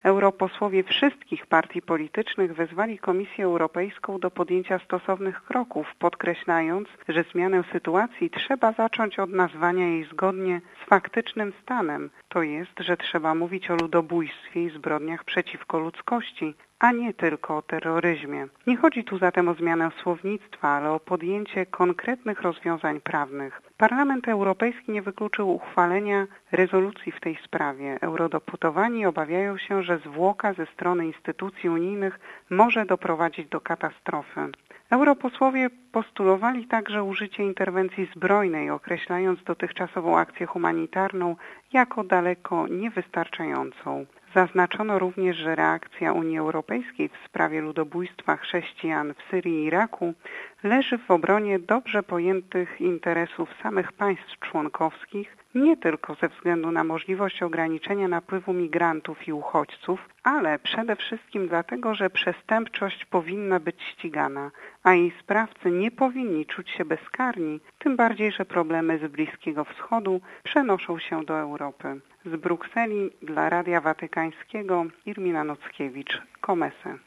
Europosłowie wszystkich partii politycznych wezwali Komisję Europejską do podjęcia stosownych kroków, podkreślając, że zmianę sytuacji trzeba zacząć od nazwania jej zgodnie z faktycznym stanem, to jest, że trzeba mówić o ludobójstwie i zbrodniach przeciwko ludzkości, a nie tylko o terroryzmie. Nie chodzi tu zatem o zmianę słownictwa, ale o podjęcie konkretnych rozwiązań prawnych. Parlament Europejski nie wykluczył uchwalenia rezolucji w tej sprawie. Eurodeputowani obawiają się, że zwłoka ze strony instytucji unijnych może doprowadzić do katastrofy. Europosłowie postulowali także użycie interwencji zbrojnej, określając dotychczasową akcję humanitarną jako daleko niewystarczającą. Zaznaczono również, że reakcja Unii Europejskiej w sprawie ludobójstwa chrześcijan w Syrii i Iraku leży w obronie dobrze pojętych interesów samych państw członkowskich, nie tylko ze względu na możliwość ograniczenia napływu migrantów i uchodźców, ale przede wszystkim dlatego, że przestępczość powinna być ścigana, a jej sprawcy nie powinni czuć się bezkarni, tym bardziej, że problemy z Bliskiego Wschodu przenoszą się do Europy. Z Brukseli dla Radia Watykańskiego Irmina Nockiewicz, Komese.